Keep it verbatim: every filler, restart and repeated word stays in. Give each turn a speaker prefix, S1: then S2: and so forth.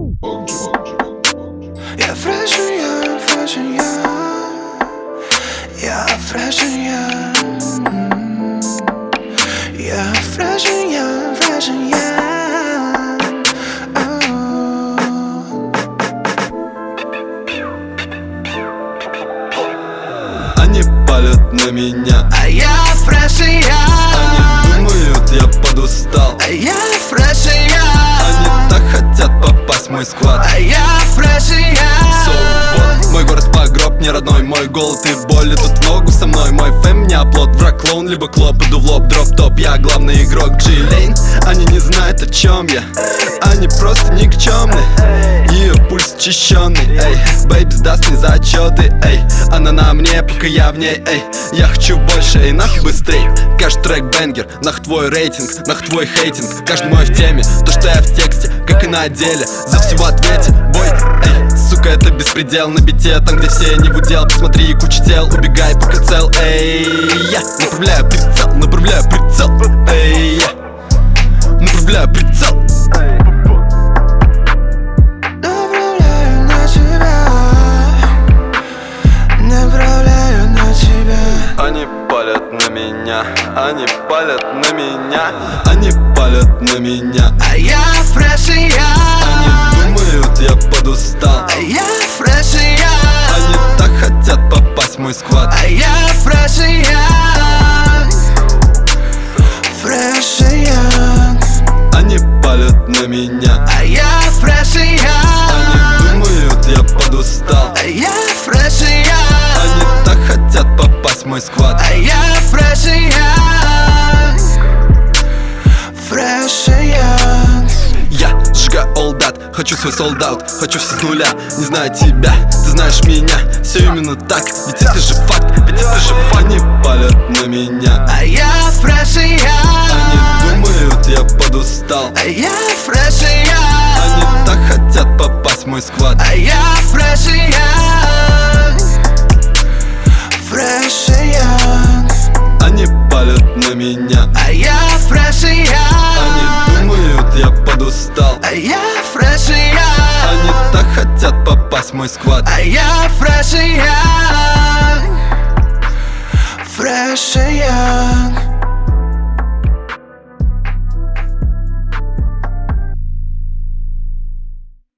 S1: Я fresh and young, fresh and young. Я fresh and young. Я fresh and young, fresh and young. Oh.
S2: Они палят на меня,
S1: А я fresh and young.
S2: они думают, я подустал.
S1: А я fresh and young.
S2: Они так хотят попасть в мой склад.
S1: А я fresh and young.
S2: So, вот, мой город погроб, не родной. Мой голод и боли, тут ногу со мной. Мой фэм не оплот, враг клоун, либо клоп. Иду в лоб, дроп-топ, я главный игрок. Джейлейн, они не знают, о чем я. Они просто никчемны. Ее пульс чищенный, эй. Бэйб сдаст мне зачеты, эй. Она на мне, пока я в ней, эй. Я хочу больше, эй, нахуй быстрей. Каждый трек бенгер, нах твой рейтинг, нах твой хейтинг. Каждый мой в теме, то что я в тексте, как и на деле. За всего ответе, бой, эй. Сука, это беспредел на бите, там где все не в удел. Посмотри, куча тел, убегай, пока цел, эй. Я направляю прицел, направляю прицел, эй. Я направляю прицел.
S1: Направляю на тебя. Направляю на тебя.
S2: Они палят на меня, они палят на меня, они палят на меня.
S1: А я fresh and young.
S2: Они думают, я подустал.
S1: А я fresh and young.
S2: Они так хотят попасть в мой склад.
S1: А я fresh and young. Fresh and young.
S2: Они палят на меня,
S1: А я fresh and young.
S2: они думают, я подустал.
S1: А я fresh and young.
S2: Они так хотят попасть в мой склад.
S1: А я fresh and young. Fresh and young.
S2: Я сжигаю all that, хочу свой солдат, хочу все с нуля. Не знаю тебя, ты знаешь меня. Все именно так, ведь это же факт, ведь это же факт. Они палят на меня,
S1: А я fresh and young.
S2: они думают, я подустал.
S1: А я fresh and young.
S2: Они так хотят попасть в мой склад.
S1: А я fresh and young. Fresh and young.
S2: Они палят на меня,
S1: А я fresh and young.
S2: они думают, я подустал.
S1: А я fresh and young.
S2: Они так хотят попасть в мой склад.
S1: А я fresh and young. Fresh and young.